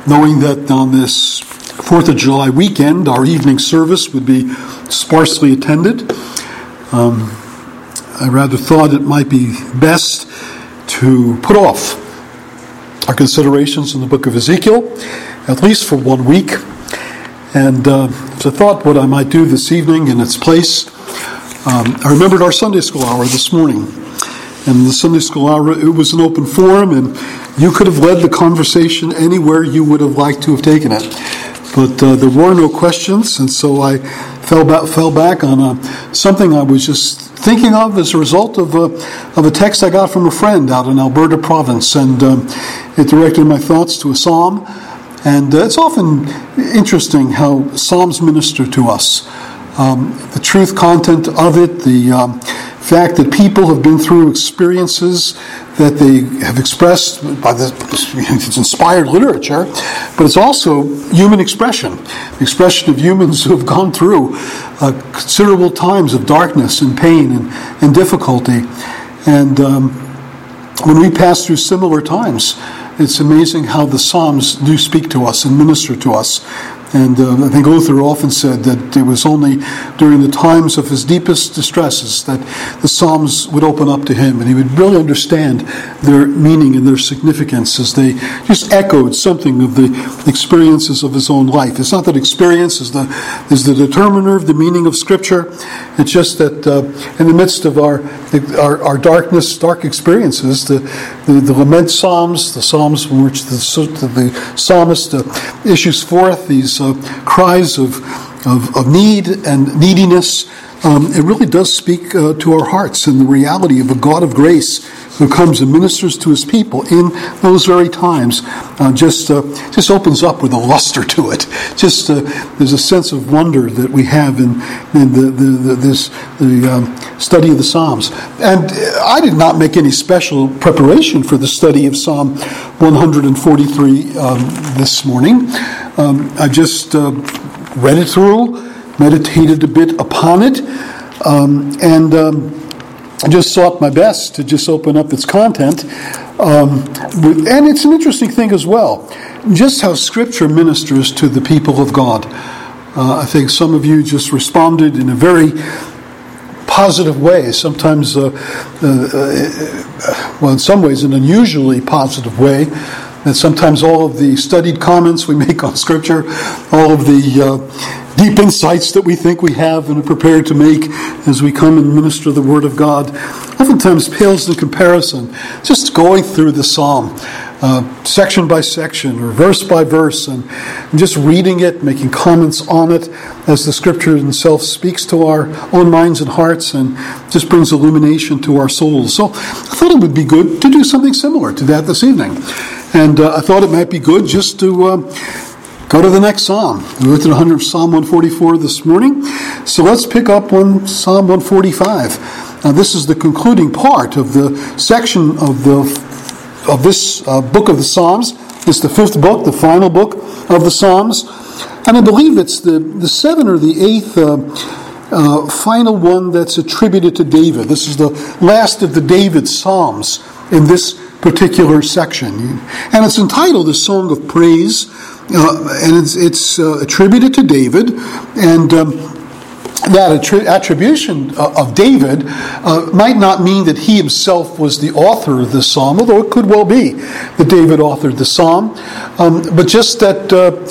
knowing that on this 4th of July weekend, our evening service would be sparsely attended. I rather thought it might be best to put off our considerations in the book of Ezekiel, at least for 1 week. And so I thought what I might do this evening in its place, I remembered our Sunday school hour this morning. And the Sunday school hour, it was an open forum, and you could have led the conversation anywhere you would have liked to have taken it. But there were no questions, and so I fell back on something I was just thinking of as a result of a text I got from a friend out in Alberta province, and it directed my thoughts to a psalm. And it's often interesting how psalms minister to us. The truth content of it, the fact that people have been through experiences that they have expressed by it's inspired literature, but it's also human expression, the expression of humans who have gone through considerable times of darkness and pain and difficulty. And when we pass through similar times, it's amazing how the Psalms do speak to us and minister to us. And I think Luther often said that it was only during the times of his deepest distresses that the Psalms would open up to him, and he would really understand their meaning and their significance as they just echoed something of the experiences of his own life. It's not that experience is the determiner of the meaning of Scripture. It's just that in the midst of our dark experiences, the lament Psalms, the Psalms from which the psalmist issues forth these cries of need and neediness, it really does speak to our hearts and the reality of a God of grace who comes and ministers to his people in those very times. Just opens up with a luster to it. There's a sense of wonder that we have in the study of the Psalms. And I did not make any special preparation for the study of Psalm 143 this morning. I just read it through, meditated a bit upon it, and I just sought my best to just open up its content. And it's an interesting thing as well, just how Scripture ministers to the people of God. I think some of you just responded in a very positive way, sometimes, well, in some ways, an unusually positive way. And sometimes all of the studied comments we make on Scripture, all of the deep insights that we think we have and are prepared to make as we come and minister the Word of God, oftentimes pales in comparison. Just going through the Psalm, section by section or verse by verse, and just reading it, making comments on it as the Scripture itself speaks to our own minds and hearts and just brings illumination to our souls. So I thought it would be good to do something similar to that this evening. And I thought it might be good just to go to the next psalm. We looked at Psalm 144 this morning. So let's pick up on Psalm 145. Now this is the concluding part of the section of this book of the Psalms. It's the 5th book, the final book of the Psalms. And I believe it's the 7th or the 8th final one that's attributed to David. This is the last of the David Psalms in this particular section. And it's entitled A Song of Praise, and it's attributed to David. And that attribution of David might not mean that he himself was the author of this psalm, although it could well be that David authored the psalm, but just that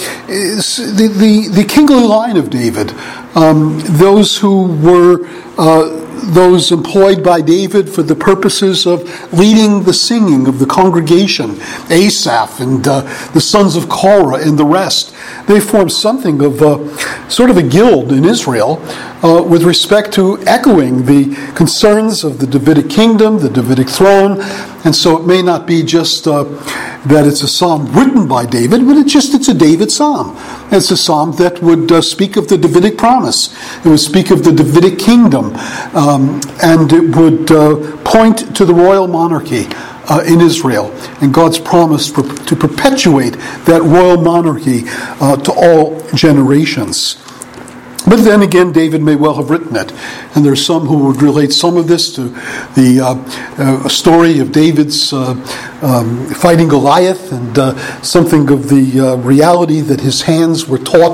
the kingly line of David, those who were those employed by David for the purposes of leading the singing of the congregation, Asaph and the sons of Korah and the rest, they formed something of sort of a guild in Israel with respect to echoing the concerns of the Davidic kingdom, the Davidic throne. And so it may not be just that it's a psalm written by David, but it's a David psalm. It's a psalm that would speak of the Davidic promise. It would speak of the Davidic kingdom, and it would point to the royal monarchy in Israel and God's promise to perpetuate that royal monarchy to all generations. But then again, David may well have written it. And there's some who would relate some of this to the story of David's fighting Goliath, and something of the reality that his hands were taught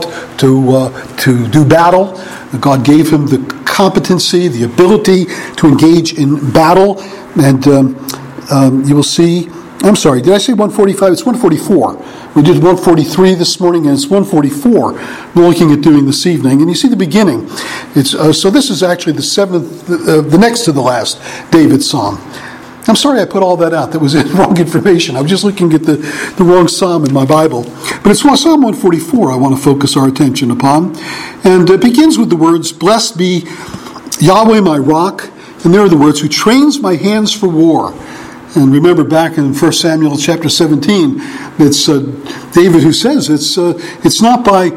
to do battle. God gave him the competency, the ability to engage in battle. And you will see, I'm sorry, did I say 145? It's 144. We did 143 this morning, and it's 144 we're looking at doing this evening. And you see the beginning. It's so this is actually the seventh, the next to the last David psalm. I'm sorry I put all that out. That was wrong information. I was just looking at the wrong psalm in my Bible. But it's Psalm 144 I want to focus our attention upon. And it begins with the words, "Blessed be Yahweh my rock," and there are the words, "who trains my hands for war." And remember back in 1 Samuel chapter 17, it's David who says it's not by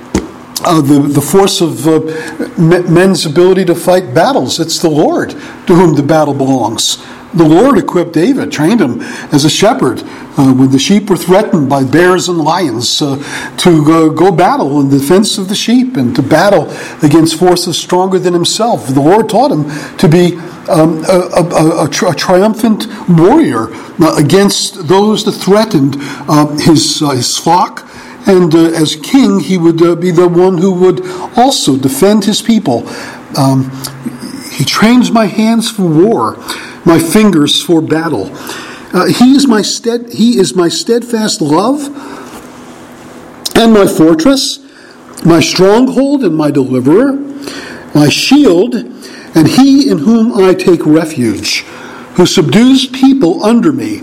the force of men's ability to fight battles. It's the Lord to whom the battle belongs. The Lord equipped David, trained him as a shepherd when the sheep were threatened by bears and lions to go battle in defense of the sheep and to battle against forces stronger than himself. The Lord taught him to be a triumphant warrior against those that threatened his flock. And as king, he would be the one who would also defend his people. He trains my hands for war, my fingers for battle. He is my steadfast love and my fortress, my stronghold and my deliverer, my shield, and he in whom I take refuge, who subdues people under me.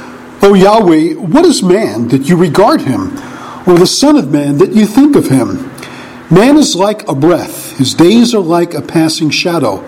O Yahweh, what is man that you regard him, or the son of man that you think of him? Man is like a breath, his days are like a passing shadow.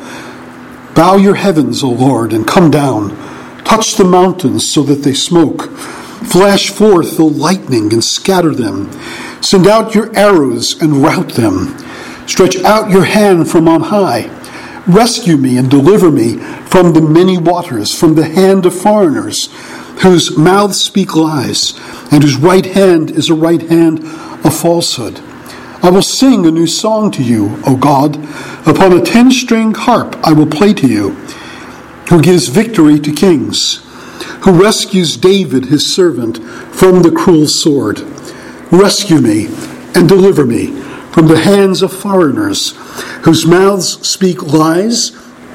Bow your heavens, O Lord, and come down. Touch the mountains so that they smoke. Flash forth the lightning and scatter them. Send out your arrows and rout them. Stretch out your hand from on high. Rescue me and deliver me from the many waters, from the hand of foreigners, whose mouths speak lies, and whose right hand is a right hand of falsehood. I will sing a new song to you, O God. Upon a 10-string harp I will play to you, who gives victory to kings, who rescues David his servant from the cruel sword. Rescue me and deliver me from the hands of foreigners, whose mouths speak lies,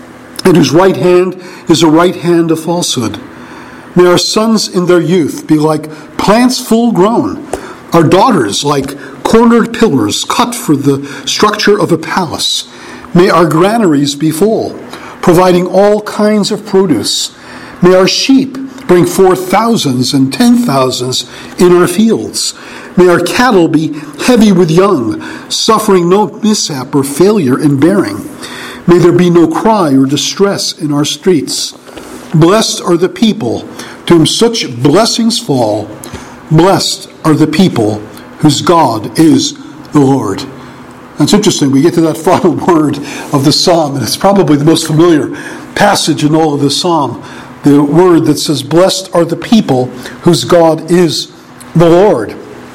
and whose right hand is a right hand of falsehood. May our sons in their youth be like plants full grown, our daughters like cornered pillars cut for the structure of a palace. May our granaries be full, providing all kinds of produce. May our sheep bring forth thousands and 10,000s in our fields. May our cattle be heavy with young, suffering no mishap or failure in bearing. May there be no cry or distress in our streets. Blessed are the people to whom such blessings fall. Blessed are the people whose God is the Lord. It's interesting, we get to that final word of the psalm, and it's probably the most familiar passage in all of the psalm, the word that says, blessed are the people whose God is the Lord.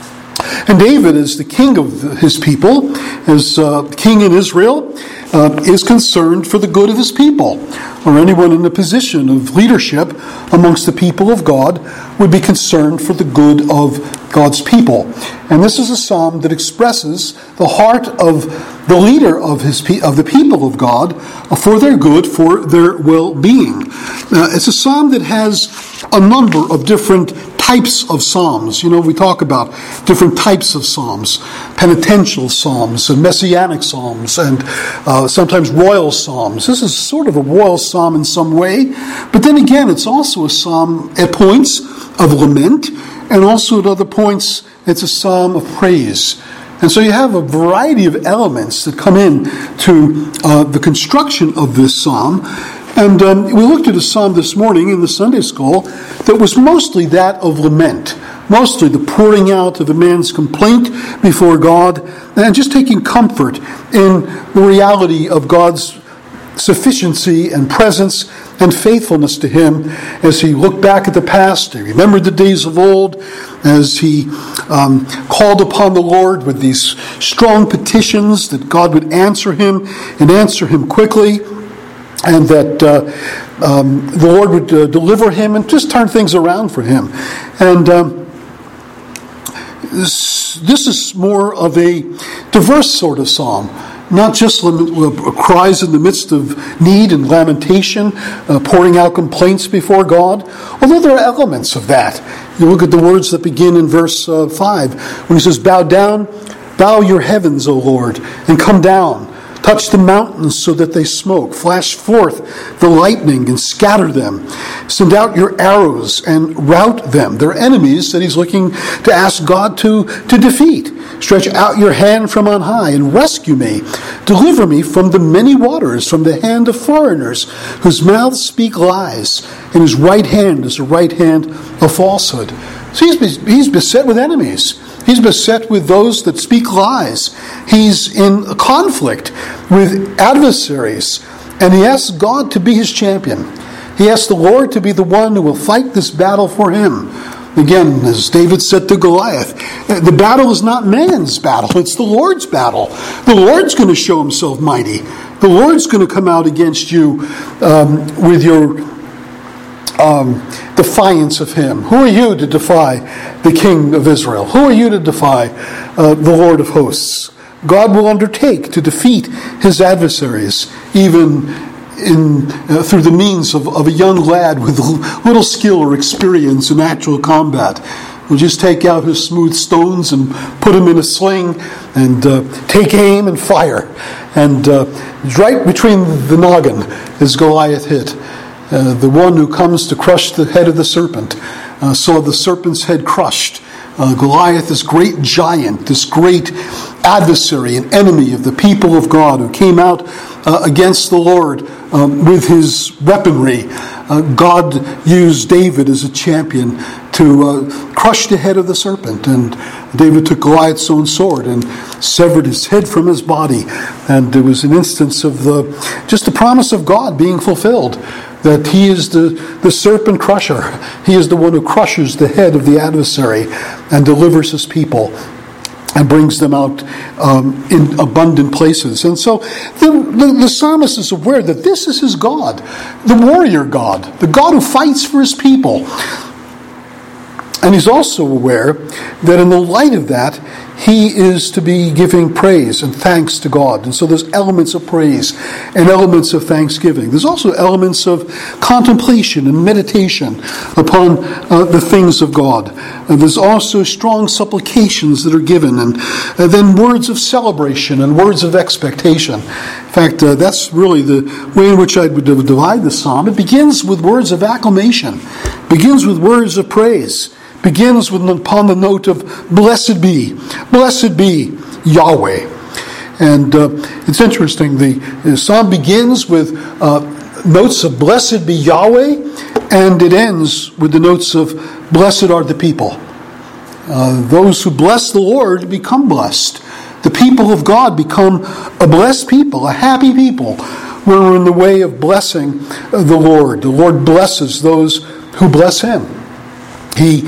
And David, as the king of his people, as king in Israel, is concerned for the good of his people. Or anyone in a position of leadership amongst the people of God would be concerned for the good of God's people. And this is a psalm that expresses the heart of the leader of the people of God for their good, for their well-being. It's a psalm that has a number of different types of psalms. You know, we talk about different types of psalms, penitential psalms and messianic psalms and sometimes royal psalms. This is sort of a royal psalm in some way, but then again, it's also a psalm at points of lament, and also at other points, it's a psalm of praise. And so you have a variety of elements that come in to the construction of this psalm. And we looked at a psalm this morning in the Sunday school that was mostly that of lament, mostly the pouring out of a man's complaint before God, and just taking comfort in the reality of God's sufficiency and presence and faithfulness to him as he looked back at the past, he remembered the days of old, as he called upon the Lord with these strong petitions that God would answer him and answer him quickly, and that the Lord would deliver him and just turn things around for him. And this is more of a diverse sort of psalm. Not just cries in the midst of need and lamentation, pouring out complaints before God, although there are elements of that. You look at the words that begin in verse 5, when he says, bow your heavens, O Lord, and come down. Touch the mountains so that they smoke. Flash forth the lightning and scatter them. Send out your arrows and rout them. They're enemies that he's looking to ask God to defeat. Stretch out your hand from on high and rescue me. Deliver me from the many waters, from the hand of foreigners, whose mouths speak lies, and whose right hand is a right hand of falsehood. So he's beset with enemies. He's beset with those that speak lies. He's in a conflict with adversaries. And he asks God to be his champion. He asks the Lord to be the one who will fight this battle for him. Again, as David said to Goliath, the battle is not man's battle, it's the Lord's battle. The Lord's going to show himself mighty. The Lord's going to come out against you with your defiance of him. Who are you to defy the King of Israel? Who are you to defy the Lord of hosts? God will undertake to defeat his adversaries, even through the means of a young lad with little skill or experience in actual combat. He'll just take out his smooth stones and put them in a sling and take aim and fire. And right between the noggin is Goliath hit. The one who comes to crush the head of the serpent saw the serpent's head crushed. Goliath, this great giant, this great adversary and enemy of the people of God who came out against the Lord with his weaponry. God used David as a champion to crush the head of the serpent. And David took Goliath's own sword and severed his head from his body. And it was an instance of just the promise of God being fulfilled, that he is the serpent crusher. He is the one who crushes the head of the adversary and delivers his people and brings them out in abundant places. And so the psalmist is aware that this is his God, the warrior God, the God who fights for his people. And he's also aware that in the light of that, he is to be giving praise and thanks to God. And so there's elements of praise and elements of thanksgiving. There's also elements of contemplation and meditation upon the things of God. And there's also strong supplications that are given, and then words of celebration and words of expectation. In fact, that's really the way in which I would divide the psalm. It begins with words of acclamation, begins with words of praise, begins upon the note of blessed be Yahweh. And it's interesting, the psalm begins with notes of blessed be Yahweh, and it ends with the notes of blessed are the people. Those who bless the Lord become blessed. The people of God become a blessed people, a happy people, when we're in the way of blessing the Lord. The Lord blesses those who bless him. He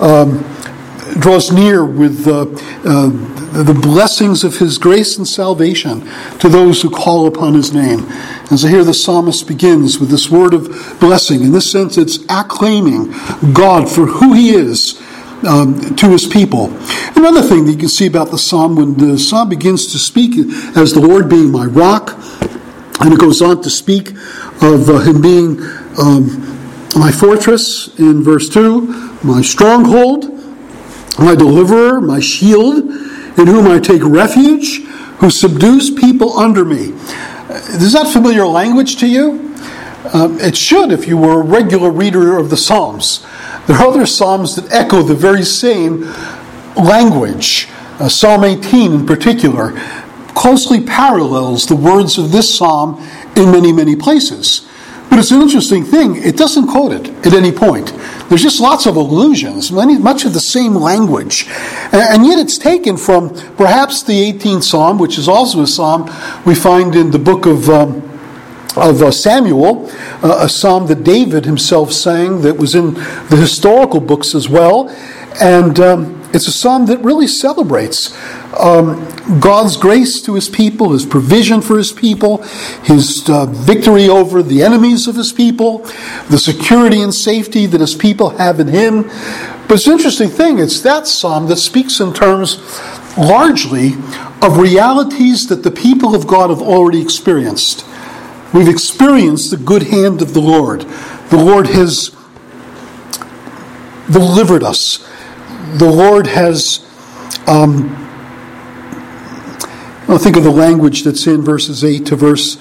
draws near with the blessings of his grace and salvation to those who call upon his name. And so here the psalmist begins with this word of blessing. In this sense, it's acclaiming God for who he is to his people. Another thing that you can see about the psalm, when the psalm begins to speak as the Lord being my rock, and it goes on to speak of him being my fortress in verse 2, my stronghold, my deliverer, my shield, in whom I take refuge, who subdues people under me. Is that familiar language to you? It should if you were a regular reader of the Psalms. There are other Psalms that echo the very same language. Psalm 18 in particular closely parallels the words of this Psalm in many, many places. But it's an interesting thing. It doesn't quote it at any point. There's just lots of allusions, much of the same language. And yet it's taken from perhaps the 18th Psalm, which is also a psalm we find in the book of Samuel, a psalm that David himself sang that was in the historical books as well. And it's a psalm that really celebrates God's grace to his people, his provision for his people, his victory over the enemies of his people, the security and safety that his people have in him. But it's an interesting thing, it's that psalm that speaks in terms largely of realities that the people of God have already experienced. We've experienced the good hand of the Lord. The Lord has delivered us. The Lord has, think of the language that's in verses 8 to verse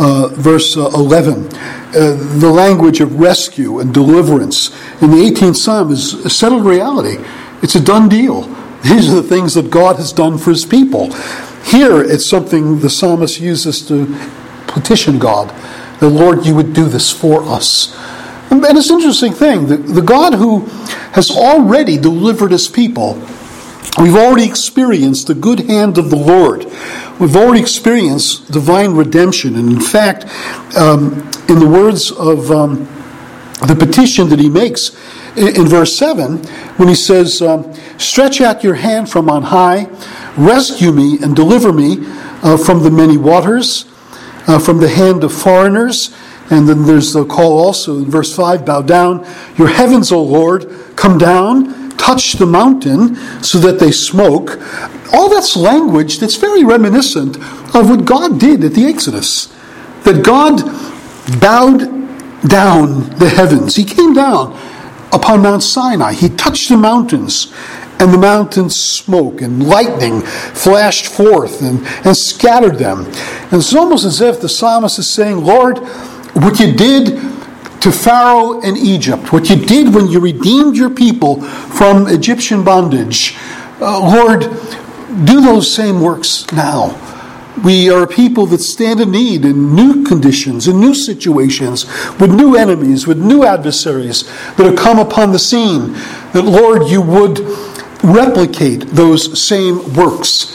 11. The language of rescue and deliverance in the 18th Psalm is a settled reality. It's a done deal. These are the things that God has done for his people. Here, it's something the psalmist uses to petition God. The Lord, you would do this for us. And it's an interesting thing. The God who has already delivered his people, we've already experienced the good hand of the Lord. We've already experienced divine redemption. And in fact, in the words of the petition that he makes in verse 7, when he says, stretch out your hand from on high, rescue me and deliver me from the many waters, from the hand of foreigners. And then there's the call also in verse 5, bow down your heavens, O Lord, come down, touch the mountain so that they smoke. All that's language that's very reminiscent of what God did at the Exodus. That God bowed down the heavens. He came down upon Mount Sinai. He touched the mountains, and the mountains smoke, and lightning flashed forth and scattered them. And it's almost as if the psalmist is saying, Lord, what you did to Pharaoh and Egypt, what you did when you redeemed your people from Egyptian bondage, Lord, do those same works now. We are a people that stand in need in new conditions, in new situations, with new enemies, with new adversaries that have come upon the scene. That, Lord, you would replicate those same works.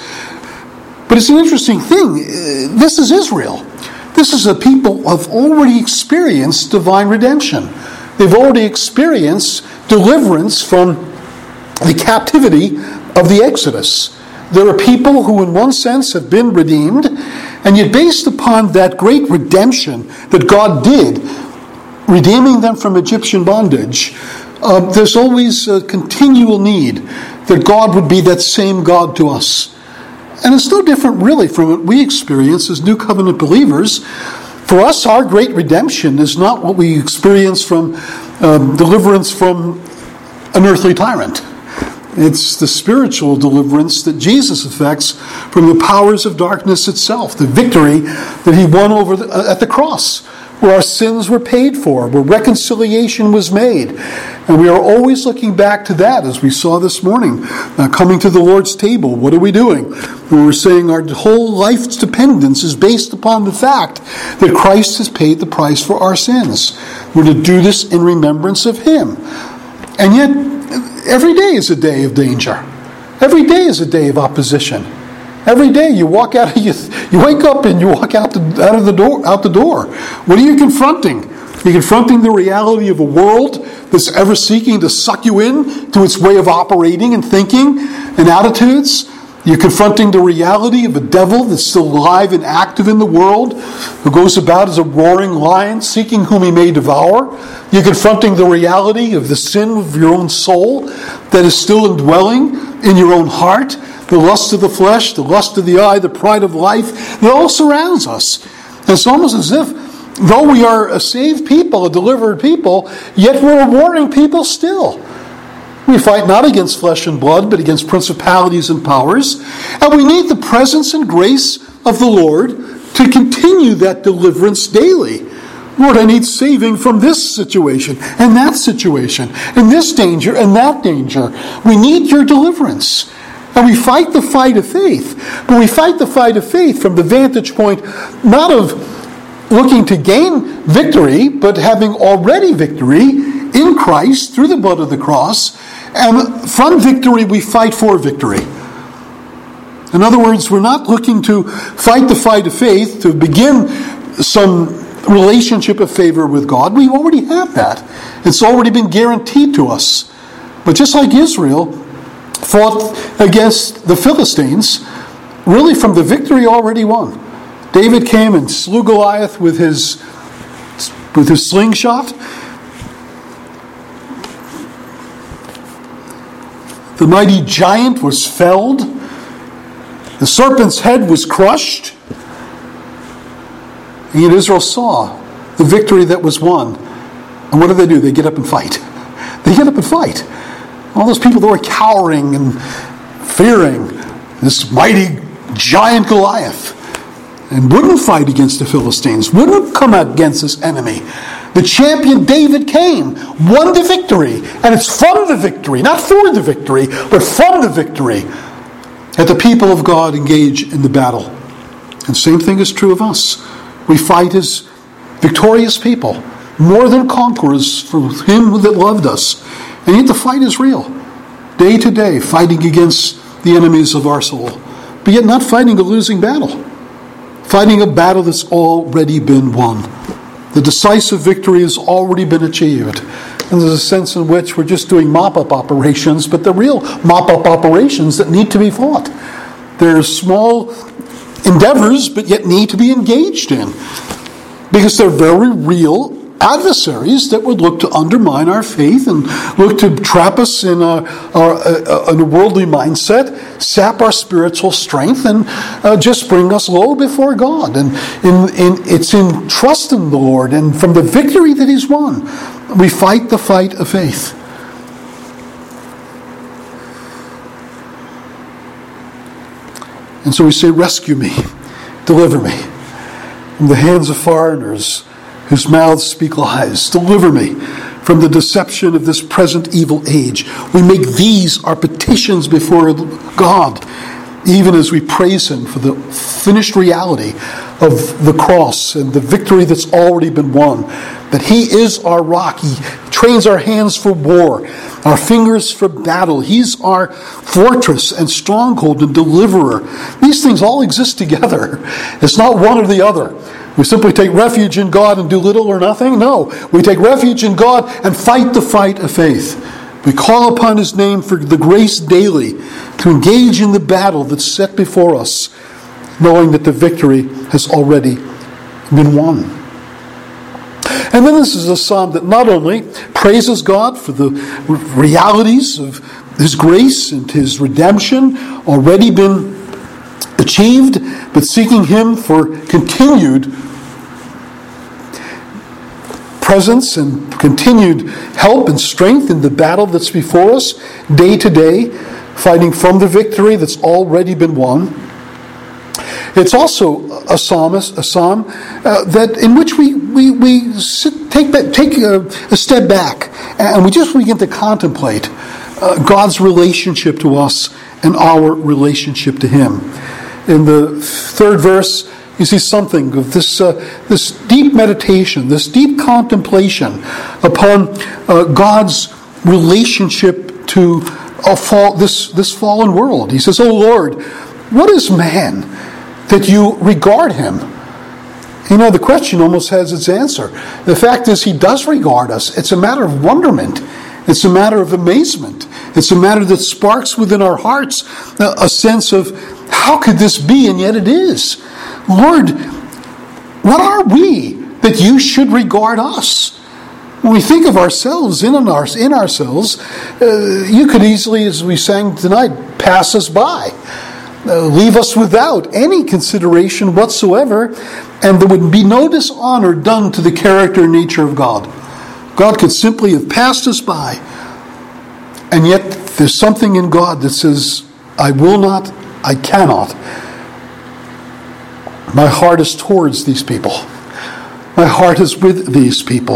But it's an interesting thing. This is Israel. This is a people who have already experienced divine redemption. They've already experienced deliverance from the captivity of the Exodus. There are people who in one sense have been redeemed, and yet based upon that great redemption that God did, redeeming them from Egyptian bondage, there's always a continual need that God would be that same God to us. And it's no different really from what we experience as New Covenant believers. For us, our great redemption is not what we experience from deliverance from an earthly tyrant. It's the spiritual deliverance that Jesus effects from the powers of darkness itself, the victory that he won over at the cross, where our sins were paid for, where reconciliation was made. And we are always looking back to that, as we saw this morning, coming to the Lord's table. What are we doing? We're saying our whole life's dependence is based upon the fact that Christ has paid the price for our sins. We're to do this in remembrance of him. And yet, every day is a day of danger. Every day is a day of opposition. Every day you walk out, you wake up and you walk out the door. What are you confronting? You're confronting the reality of a world that's ever seeking to suck you in to its way of operating and thinking and attitudes. You're confronting the reality of a devil that's still alive and active in the world, who goes about as a roaring lion, seeking whom he may devour. You're confronting the reality of the sin of your own soul that is still indwelling in your own heart, the lust of the flesh, the lust of the eye, the pride of life. It all surrounds us. And it's almost as if, though we are a saved people, a delivered people, yet we're a warring people still. We fight not against flesh and blood, but against principalities and powers. And we need the presence and grace of the Lord to continue that deliverance daily. Lord, I need saving from this situation and that situation, and this danger and that danger. We need your deliverance. And we fight the fight of faith. But we fight the fight of faith from the vantage point not of looking to gain victory, but having already victory in Christ through the blood of the cross. And from victory, we fight for victory. In other words, we're not looking to fight the fight of faith to begin some relationship of favor with God. We already have that. It's already been guaranteed to us. But just like Israel fought against the Philistines, really from the victory already won. David came and slew Goliath with his slingshot. The mighty giant was felled. The serpent's head was crushed. And yet Israel saw the victory that was won. And what do? They get up and fight. They get up and fight. All those people that were cowering and fearing this mighty giant Goliath and wouldn't fight against the Philistines, wouldn't come against this enemy. The champion David came, won the victory, and it's from the victory, not for the victory, but from the victory, that the people of God engage in the battle. And same thing is true of us. We fight as victorious people, more than conquerors for Him that loved us. And yet the fight is real. Day to day, fighting against the enemies of our soul. But yet not fighting a losing battle. Fighting a battle that's already been won. The decisive victory has already been achieved. And there's a sense in which we're just doing mop-up operations, but the real mop-up operations that need to be fought. They're small endeavors, but yet need to be engaged in. Because they're very real adversaries that would look to undermine our faith and look to trap us in a worldly mindset, sap our spiritual strength, and just bring us low before God. And it's in trust in the Lord and from the victory that He's won, we fight the fight of faith. And so we say, rescue me, deliver me from the hands of foreigners whose mouths speak lies. Deliver me from the deception of this present evil age. We make these our petitions before God, even as we praise Him for the finished reality of the cross and the victory that's already been won. That He is our rock. He trains our hands for war, our fingers for battle. He's our fortress and stronghold and deliverer. These things all exist together. It's not one or the other. We simply take refuge in God and do little or nothing. No, we take refuge in God and fight the fight of faith. We call upon His name for the grace daily to engage in the battle that's set before us, knowing that the victory has already been won. And then this is a psalm that not only praises God for the realities of His grace and His redemption already been achieved, but seeking Him for continued presence and continued help and strength in the battle that's before us, day to day, fighting from the victory that's already been won. It's also a psalm that in which we take a step back and we just begin to contemplate God's relationship to us and our relationship to Him. In the third verse, you see something of this deep meditation, this deep contemplation upon God's relationship to this fallen world. He says, "O Lord, what is man that you regard him?" You know, the question almost has its answer. The fact is, He does regard us. It's a matter of wonderment. It's a matter of amazement. It's a matter that sparks within our hearts a sense of, how could this be? And yet it is. Lord, what are we that you should regard us? When we think of ourselves, in ourselves, you could easily, as we sang tonight, pass us by. Leave us without any consideration whatsoever, and there would be no dishonor done to the character and nature of God. God could simply have passed us by, and yet there's something in God that says, I will not, I cannot. My heart is towards these people. My heart is with these people.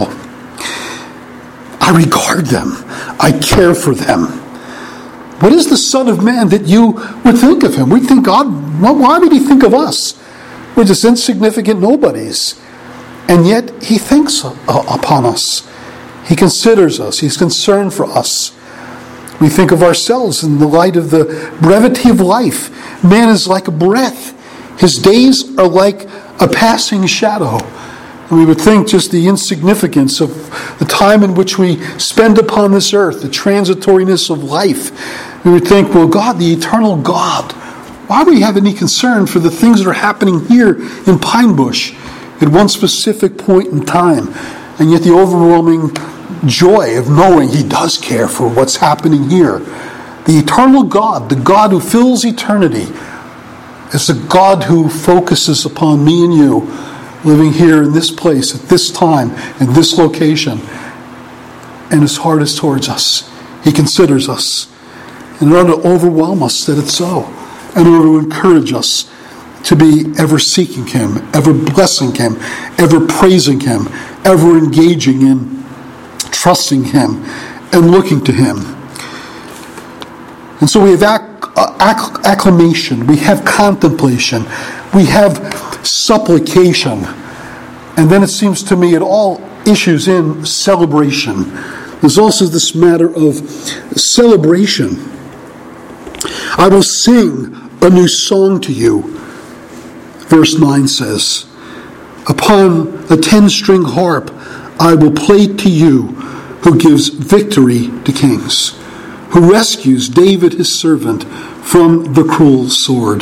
I regard them. I care for them. What is the Son of Man that you would think of Him? We'd think, God, why would He think of us? We're just insignificant nobodies. And yet He thinks upon us. He considers us. He's concerned for us. We think of ourselves in the light of the brevity of life. Man is like a breath. His days are like a passing shadow. And we would think just the insignificance of the time in which we spend upon this earth, the transitoriness of life. We would think, well, God, the eternal God, why do we have any concern for the things that are happening here in Pine Bush at one specific point in time? And yet the overwhelming joy of knowing He does care for what's happening here. The eternal God, the God who fills eternity, is the God who focuses upon me and you, living here in this place, at this time, in this location. And His heart is towards us. He considers us. In order to overwhelm us that it's so. In order to encourage us to be ever seeking Him, ever blessing Him, ever praising Him, ever engaging in trusting Him and looking to Him. And so we have acclamation, we have contemplation, we have supplication, and then it seems to me it all issues in celebration. There's also this matter of celebration. I will sing a new song to you, verse 9 says. Upon a 10-string harp I will play to you, who gives victory to kings, who rescues David his servant from the cruel sword.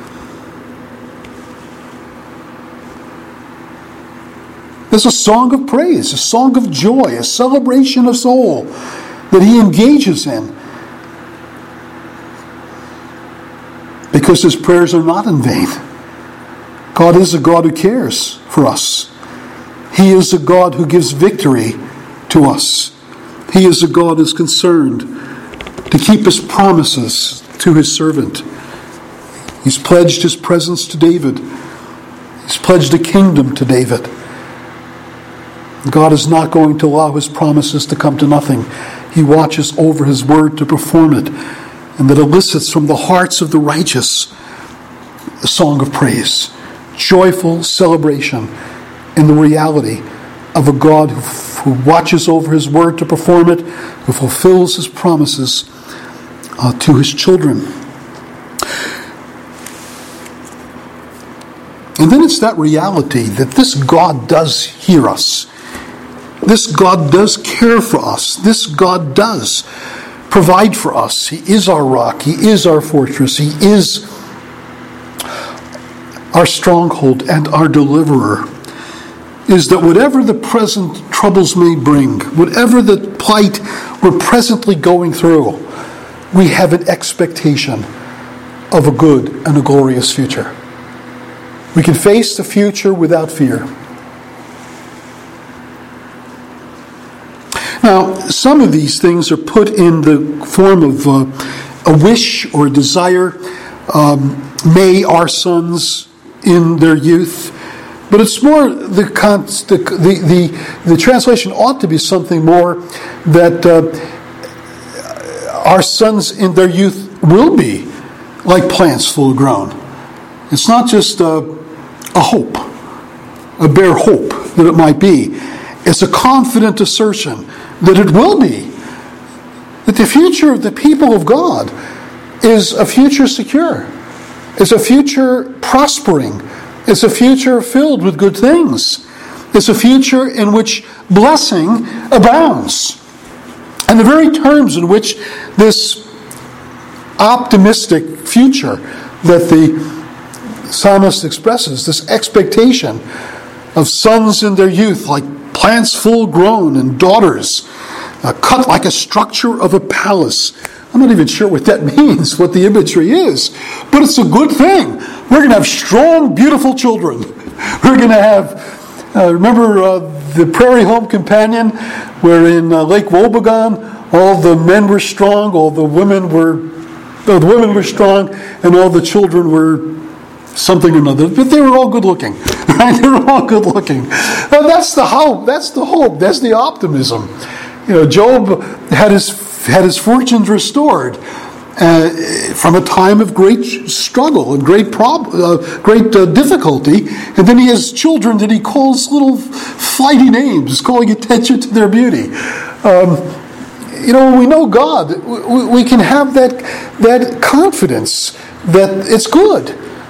There's a song of praise, a song of joy, a celebration of soul that he engages in. Because his prayers are not in vain. God is a God who cares for us. He is a God who gives victory to us. He is a God who is concerned to keep His promises to His servant. He's pledged His presence to David. He's pledged a kingdom to David. God is not going to allow His promises to come to nothing. He watches over His word to perform it, and that elicits from the hearts of the righteous a song of praise, joyful celebration in the reality of a God who watches over His word to perform it, who fulfills His promises to His children. And then it's that reality that this God does hear us. This God does care for us. This God does provide for us. He is our rock. He is our fortress. He is our stronghold and our deliverer. Is that whatever the present troubles may bring, whatever the plight we're presently going through, we have an expectation of a good and a glorious future. We can face the future without fear. Now, some of these things are put in the form of a wish or a desire. May our sons in their youth. But it's more the translation ought to be something more that our sons in their youth will be like plants full grown. It's not just a hope, a bare hope that it might be. It's a confident assertion that it will be. That the future of the people of God is a future secure. It's a future prospering. It's a future filled with good things. It's a future in which blessing abounds. And the very terms in which this optimistic future that the psalmist expresses, this expectation of sons in their youth like plants full grown and daughters cut like a structure of a palace. I'm not even sure what that means, what the imagery is, but it's a good thing. We're going to have strong, beautiful children. We're going to have, remember the Prairie Home Companion, where in Lake Wobegon, all the men were strong, all the women were strong, and all the children were something or another. But they were all good looking. Right? They were all good looking. Now, that's the hope. That's the hope. That's the optimism. You know, Job had his fortunes restored from a time of great struggle and great difficulty, and then he has children that he calls little flighty names, calling attention to their beauty. When we know God, we can have that confidence that it's good.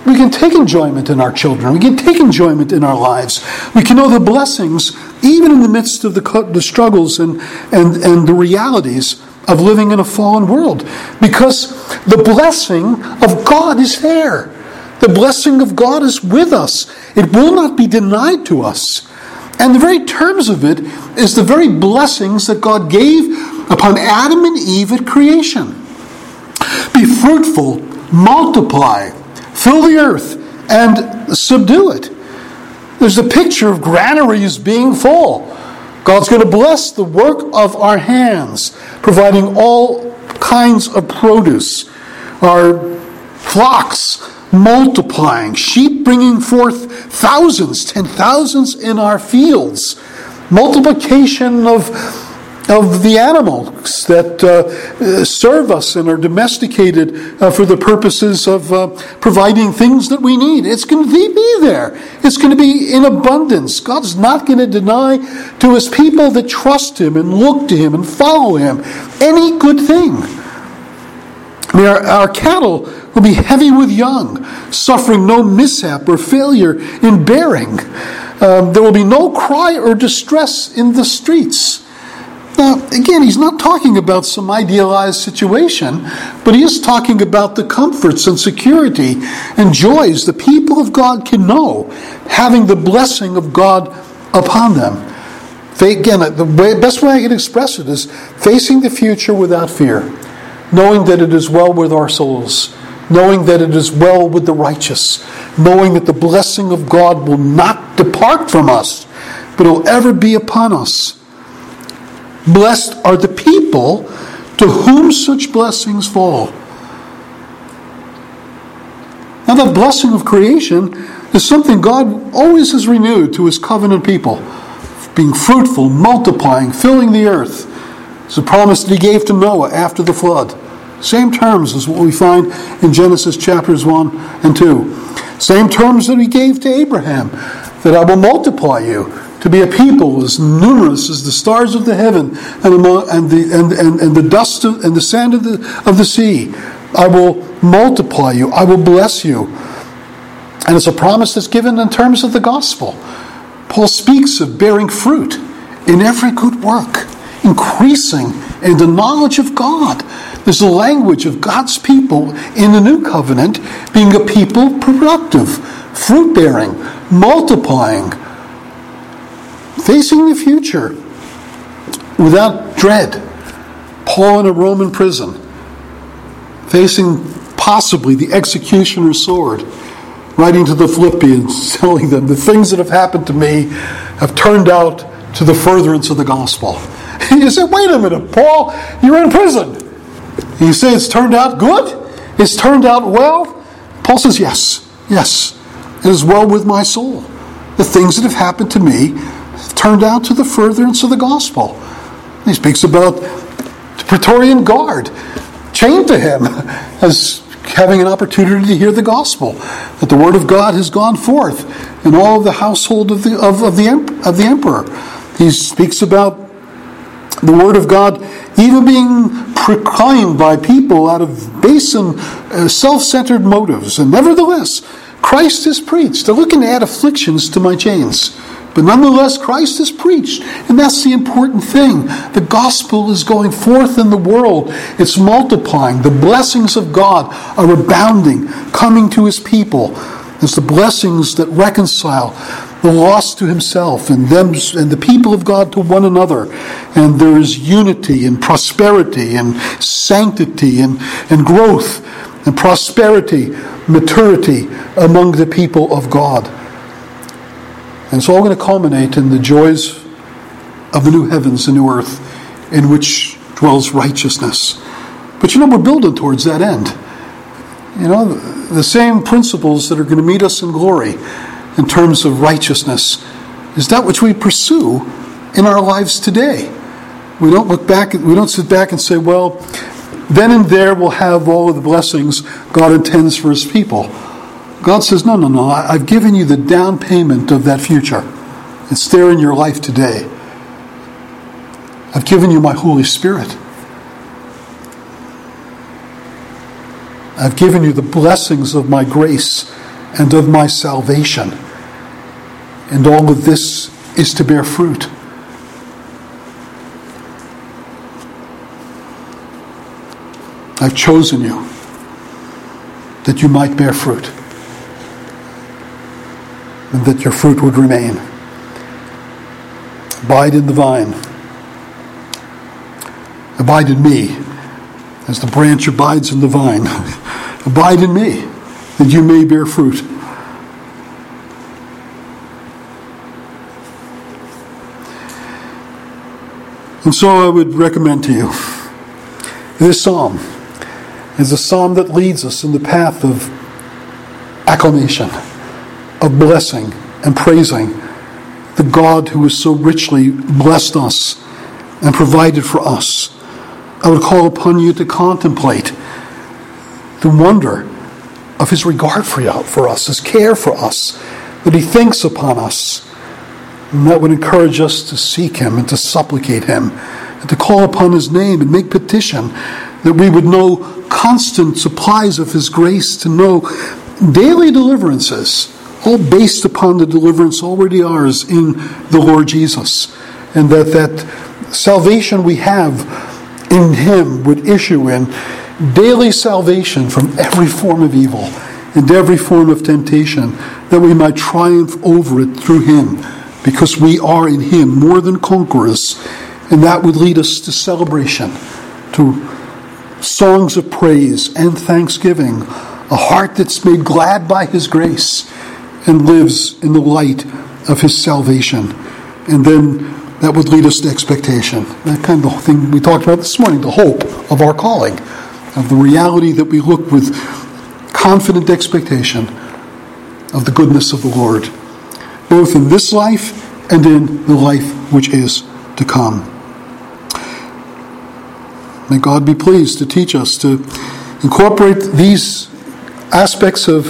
we can take enjoyment in our children. We can take enjoyment in our lives. We can know the blessings even in the midst of the struggles and the realities of living in a fallen world. Because the blessing of God is there. The blessing of God is with us. It will not be denied to us. And the very terms of it is the very blessings that God gave upon Adam and Eve at creation. Be fruitful, multiply, fill the earth, and subdue it. There's a picture of granaries being full. God's going to bless the work of our hands, providing all kinds of produce. Our flocks multiplying, sheep bringing forth thousands, 10,000s in our fields. Multiplication of the animals that serve us and are domesticated for the purposes of providing things that we need. It's going to be there. It's going to be in abundance. God's not going to deny to His people that trust Him and look to Him and follow Him any good thing. I mean, our cattle will be heavy with young, suffering no mishap or failure in bearing. There will be no cry or distress in the streets. Now, again, he's not talking about some idealized situation, but he is talking about the comforts and security and joys the people of God can know, having the blessing of God upon them. Again, the best way I can express it is facing the future without fear, knowing that it is well with our souls, knowing that it is well with the righteous, knowing that the blessing of God will not depart from us, but it will ever be upon us. Blessed are the people to whom such blessings fall. Now, that blessing of creation is something God always has renewed to His covenant people. Being fruitful, multiplying, filling the earth. It's a promise that He gave to Noah after the flood. Same terms as what we find in Genesis chapters 1 and 2. Same terms that He gave to Abraham, that I will multiply you to be a people as numerous as the stars of the heaven and the dust and the sand of the sea. I will multiply you. I will bless you. And it's a promise that's given in terms of the gospel. Paul speaks of bearing fruit in every good work, increasing in the knowledge of God. There's the language of God's people in the new covenant being a people productive, fruit-bearing, multiplying, facing the future without dread. Paul in a Roman prison, facing possibly the executioner's sword, writing to the Philippians, telling them the things that have happened to me have turned out to the furtherance of the gospel. And you say, wait a minute, Paul, you're in prison. And you say it's turned out good? It's turned out well? Paul says, yes, it is well with my soul. The things that have happened to me turned out to the furtherance of the gospel. He speaks about the Praetorian Guard chained to him as having an opportunity to hear the gospel, that the word of God has gone forth in all of the household of the emperor. He speaks about the word of God even being proclaimed by people out of base and self-centered motives. And nevertheless, Christ is preached. They're looking to add afflictions to my chains. But nonetheless, Christ is preached. And that's the important thing. The gospel is going forth in the world. It's multiplying. The blessings of God are abounding, coming to His people. It's the blessings that reconcile the lost to Himself and them and the people of God to one another. And there is unity and prosperity and sanctity and growth and prosperity, maturity among the people of God. And it's all going to culminate in the joys of the new heavens and new earth in which dwells righteousness. But we're building towards that end. The same principles that are going to meet us in glory in terms of righteousness is that which we pursue in our lives today. We don't look back, we don't sit back and say, well, then and there we'll have all of the blessings God intends for His people. God says, no, I've given you the down payment of that future. It's there in your life today. I've given you my Holy Spirit. I've given you the blessings of my grace and of my salvation. And all of this is to bear fruit. I've chosen you that you might bear fruit, and that your fruit would remain. Abide in the vine. Abide in me, as the branch abides in the vine. Abide in me, that you may bear fruit. And so I would recommend to you this psalm is a psalm that leads us in the path of acclamation, of blessing and praising the God who has so richly blessed us and provided for us. I would call upon you to contemplate the wonder of his regard for us, his care for us, that he thinks upon us. And that would encourage us to seek him and to supplicate him and to call upon his name and make petition that we would know constant supplies of his grace, to know daily deliverances, all based upon the deliverance already ours in the Lord Jesus. And that salvation we have in him would issue in daily salvation from every form of evil and every form of temptation, that we might triumph over it through him, because we are in him more than conquerors. And that would lead us to celebration, to songs of praise and thanksgiving, a heart that's made glad by his grace and lives in the light of his salvation. And then that would lead us to expectation, that kind of thing we talked about this morning, the hope of our calling, of the reality that we look with confident expectation of the goodness of the Lord, both in this life and in the life which is to come. May God be pleased to teach us to incorporate these aspects of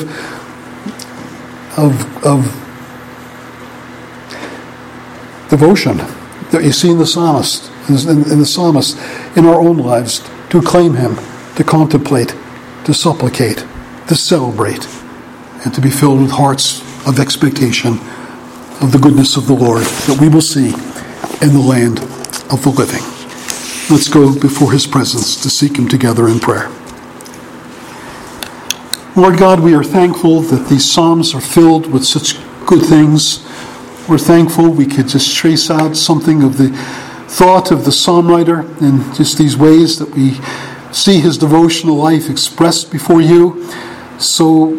devotion that you see in the psalmist, in our own lives, to acclaim him, to contemplate, to supplicate, to celebrate, and to be filled with hearts of expectation of the goodness of the Lord that we will see in the land of the living. Let's go before his presence to seek him together in prayer. Lord God, we are thankful that these psalms are filled with such good things. We're thankful we could just trace out something of the thought of the psalm writer in just these ways that we see his devotional life expressed before you, so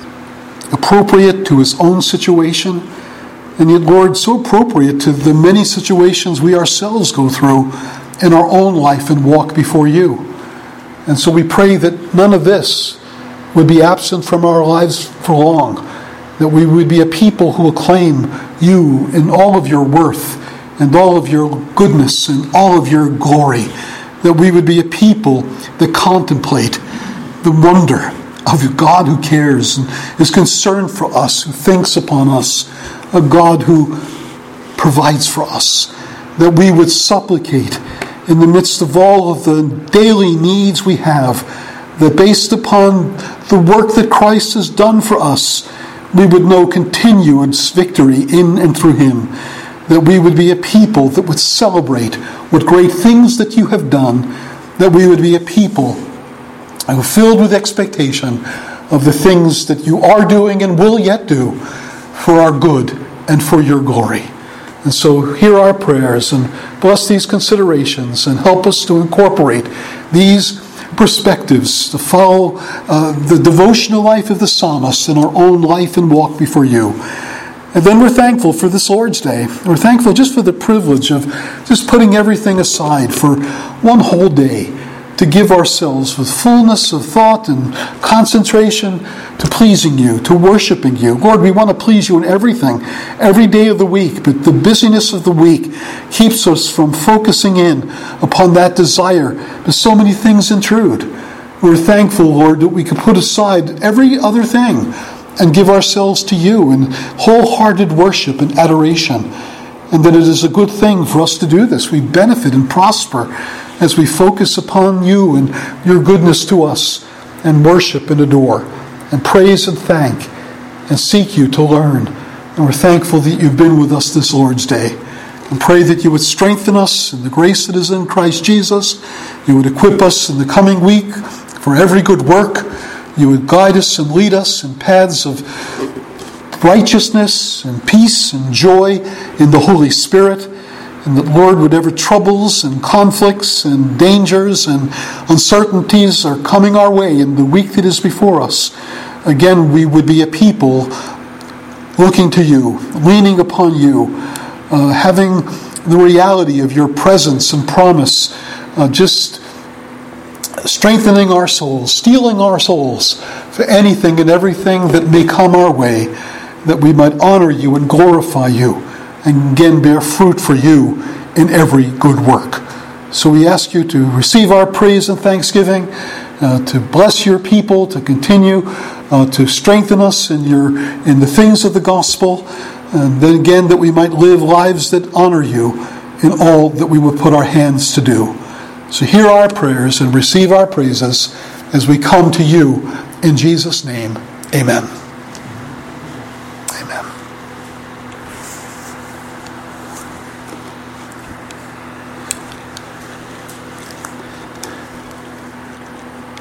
appropriate to his own situation, and yet, Lord, so appropriate to the many situations we ourselves go through in our own life and walk before you. And so we pray that none of this would be absent from our lives for long, that we would be a people who acclaim you in all of your worth and all of your goodness and all of your glory, that we would be a people that contemplate the wonder of a God who cares and is concerned for us, who thinks upon us, a God who provides for us, that we would supplicate in the midst of all of the daily needs we have, that based upon the work that Christ has done for us, we would know continuous victory in and through him, that we would be a people that would celebrate what great things that you have done, that we would be a people who are filled with expectation of the things that you are doing and will yet do for our good and for your glory. And so hear our prayers and bless these considerations and help us to incorporate these perspectives, to follow the devotional life of the psalmist in our own life and walk before you. And then we're thankful for this Lord's Day. We're thankful just for the privilege of just putting everything aside for one whole day to give ourselves with fullness of thought and concentration to pleasing you, to worshiping you. Lord, we want to please you in everything, every day of the week, but the busyness of the week keeps us from focusing in upon that desire that so many things intrude. We're thankful, Lord, that we can put aside every other thing and give ourselves to you in wholehearted worship and adoration, and that it is a good thing for us to do this. We benefit and prosper as we focus upon you and your goodness to us, and worship and adore, and praise and thank, and seek you to learn. And we're thankful that you've been with us this Lord's Day. And pray that you would strengthen us in the grace that is in Christ Jesus. You would equip us in the coming week for every good work. You would guide us and lead us in paths of righteousness and peace and joy in the Holy Spirit. And that, Lord, whatever troubles and conflicts and dangers and uncertainties are coming our way in the week that is before us, again, we would be a people looking to you, leaning upon you, having the reality of your presence and promise, just strengthening our souls, steeling our souls for anything and everything that may come our way, that we might honor you and glorify you, and again bear fruit for you in every good work. So we ask you to receive our praise and thanksgiving, to bless your people, to continue to strengthen us in the things of the gospel, and then again that we might live lives that honor you in all that we would put our hands to do. So hear our prayers and receive our praises as we come to you in Jesus' name. Amen.